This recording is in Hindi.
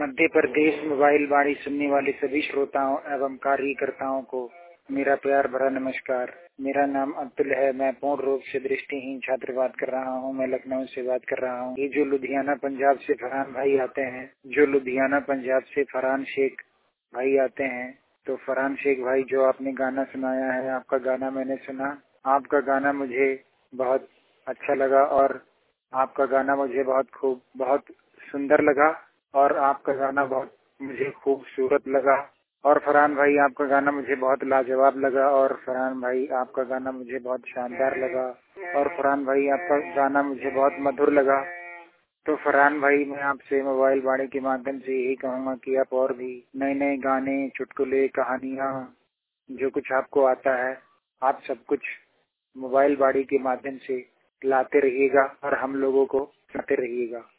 मध्य प्रदेश मोबाइल वाणी सुनने वाले सभी श्रोताओं एवं कार्यकर्ताओं को मेरा प्यार भरा नमस्कार। मेरा नाम अब्दुल है। मैं पूर्ण रूप से दृष्टिहीन छात्र बात कर रहा हूँ। मैं लखनऊ से बात कर रहा हूँ। ये जो लुधियाना पंजाब से फरहान भाई आते हैं, जो लुधियाना पंजाब से फरहान शेख भाई आते हैं, तो फरहान शेख भाई जो आपने गाना सुनाया है, आपका गाना मैंने सुना। आपका गाना मुझे बहुत अच्छा लगा और आपका गाना मुझे बहुत सुंदर लगा और आपका गाना बहुत मुझे खूबसूरत लगा। और फरहान भाई आपका गाना मुझे बहुत लाजवाब लगा और फरहान भाई आपका गाना मुझे बहुत शानदार लगा और फरहान भाई आपका गाना मुझे बहुत मधुर लगा। तो फरहान भाई मैं आपसे मोबाइल वाणी के माध्यम से यही कहूँगा कि आप और भी नए नए गाने, चुटकुले, कहानियाँ, जो कुछ आपको आता है, आप सब कुछ मोबाइल वाणी के माध्यम से लाते रहिएगा और हम लोगों को सुनाते रहिएगा।